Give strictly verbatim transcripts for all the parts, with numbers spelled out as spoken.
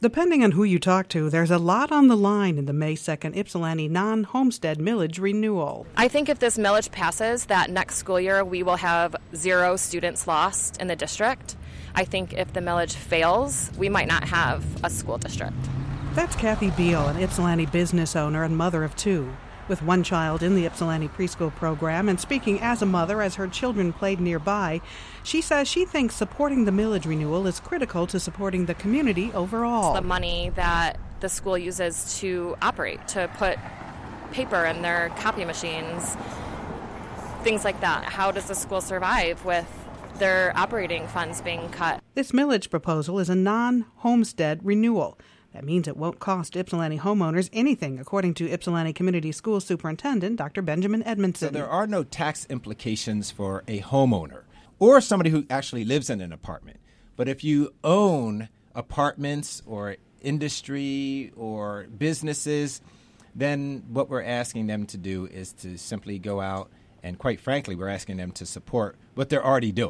Depending on who you talk to, there's a lot on the line in the May second Ypsilanti non-homestead millage renewal. I think if this millage passes, that next school year we will have zero students lost in the district. I think if the millage fails, we might not have a school district. That's Kathy Beal, an Ypsilanti business owner and mother of two. With one child in the Ypsilanti preschool program and speaking as a mother as her children played nearby, she says she thinks supporting the millage renewal is critical to supporting the community overall. It's the money that the school uses to operate, to put paper in their copy machines, things like that. How does the school survive with their operating funds being cut? This millage proposal is a non-homestead renewal. That means it won't cost Ypsilanti homeowners anything, according to Ypsilanti Community School Superintendent Doctor Benjamin Edmondson. So there are no tax implications for a homeowner or somebody who actually lives in an apartment. But if you own apartments or industry or businesses, then what we're asking them to do is to simply go out and, quite frankly, we're asking them to support what they're already doing.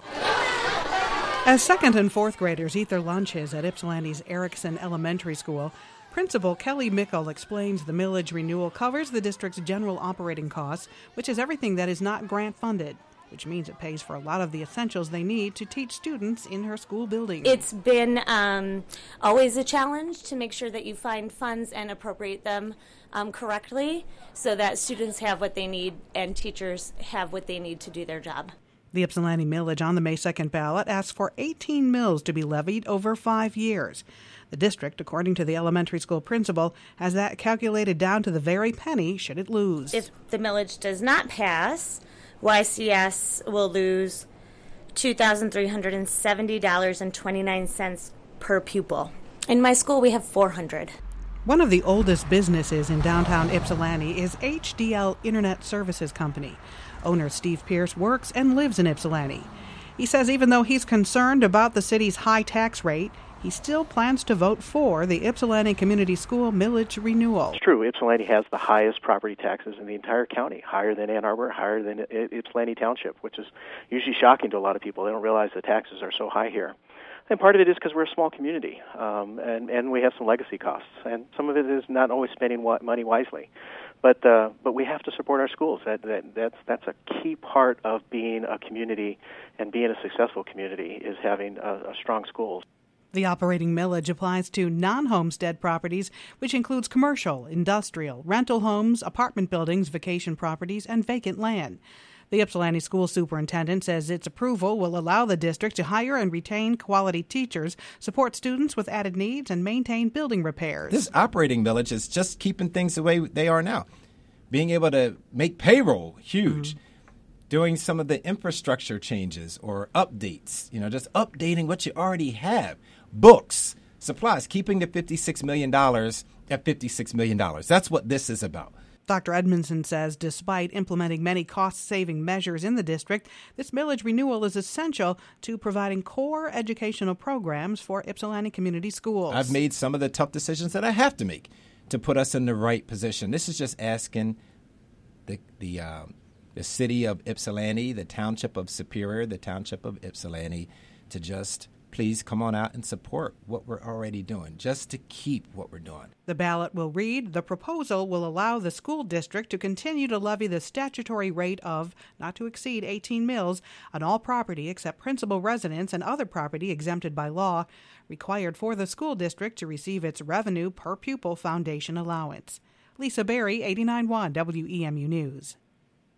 As second and fourth graders eat their lunches at Ypsilanti's Erickson Elementary School, Principal Kelly Mickle explains the millage renewal covers the district's general operating costs, which is everything that is not grant-funded, which means it pays for a lot of the essentials they need to teach students in her school building. It's been um, always a challenge to make sure that you find funds and appropriate them um, correctly so that students have what they need and teachers have what they need to do their job. The Ypsilanti millage on the May second ballot asks for eighteen mills to be levied over five years. The district, according to the elementary school principal, has that calculated down to the very penny should it lose. If the millage does not pass, Y C S will lose two thousand three hundred seventy dollars and twenty-nine cents per pupil. In my school, we have four hundred. One of the oldest businesses in downtown Ypsilanti is H D L Internet Services Company. Owner Steve Pierce works and lives in Ypsilanti. He says even though he's concerned about the city's high tax rate, he still plans to vote for the Ypsilanti Community School millage renewal. It's true. Ypsilanti has the highest property taxes in the entire county, higher than Ann Arbor, higher than Ypsilanti Township, which is usually shocking to a lot of people. They don't realize the taxes are so high here. And part of it is because we're a small community, um, and, and we have some legacy costs. And some of it is not always spending money wisely. But uh, but we have to support our schools. That, that that's that's a key part of being a community and being a successful community is having a, a strong schools. The operating millage applies to non-homestead properties, which includes commercial, industrial, rental homes, apartment buildings, vacation properties, and vacant land. The Ypsilanti school superintendent says its approval will allow the district to hire and retain quality teachers, support students with added needs, and maintain building repairs. This operating millage is just keeping things the way they are now. Being able to make payroll, huge. Mm-hmm. Doing some of the infrastructure changes or updates, you know, just updating what you already have. Books, supplies, keeping the fifty-six million dollars at fifty-six million dollars. That's what this is about. Doctor Edmondson says despite implementing many cost-saving measures in the district, this millage renewal is essential to providing core educational programs for Ypsilanti community schools. I've made some of the tough decisions that I have to make to put us in the right position. This is just asking the the um, the city of Ypsilanti, the township of Superior, the township of Ypsilanti, to just please come on out and support what we're already doing, just to keep what we're doing. The ballot will read, the proposal will allow the school district to continue to levy the statutory rate of not to exceed eighteen mills on all property except principal residence and other property exempted by law, required for the school district to receive its revenue per pupil foundation allowance. Lisa Berry, eighty-nine point one W E M U News.